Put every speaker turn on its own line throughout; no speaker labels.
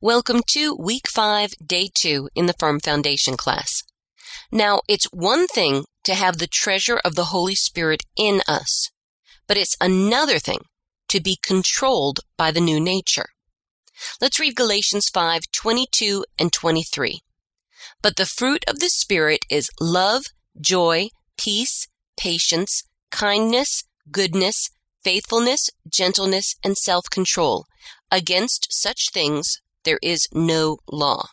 Welcome to Week 5, Day 2 in the Firm Foundation class. Now, it's one thing to have the treasure of the Holy Spirit in us, but it's another thing to be controlled by the new nature. Let's read Galatians 5:22 and 23. But the fruit of the Spirit is love, joy, peace, patience, kindness, goodness, faithfulness, gentleness, and self-control. Against such things there is no law.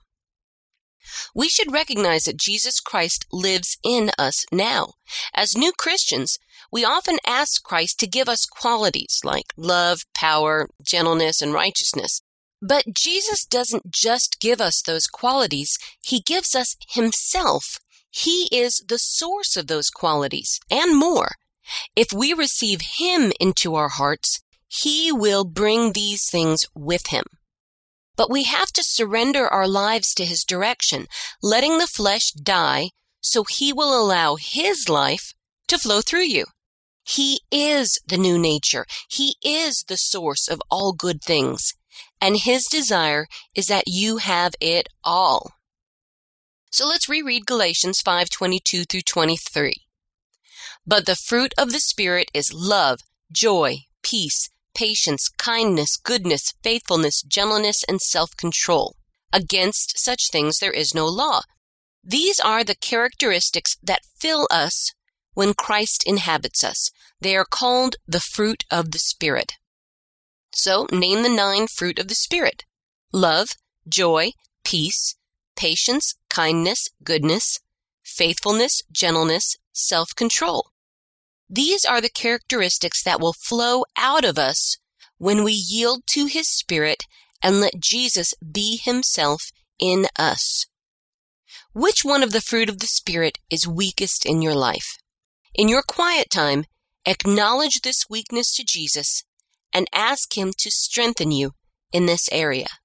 We should recognize that Jesus Christ lives in us now. As new Christians, we often ask Christ to give us qualities like love, power, gentleness, and righteousness. But Jesus doesn't just give us those qualities, He gives us Himself. He is the source of those qualities and more. If we receive Him into our hearts, He will bring these things with Him. But we have to surrender our lives to His direction, letting the flesh die so He will allow His life to flow through you. He is the new nature. He is the source of all good things. And His desire is that you have it all. So let's reread Galatians 5:22 through 23. But the fruit of the Spirit is love, joy, peace, patience, kindness, goodness, faithfulness, gentleness, and self-control. Against such things there is no law. These are the characteristics that fill us when Christ inhabits us. They are called the fruit of the Spirit. So, name the 9 fruit of the Spirit: love, joy, peace, patience, kindness, goodness, faithfulness, gentleness, self-control. These are the characteristics that will flow out of us when we yield to His Spirit and let Jesus be Himself in us. Which one of the fruit of the Spirit is weakest in your life? In your quiet time, acknowledge this weakness to Jesus and ask Him to strengthen you in this area.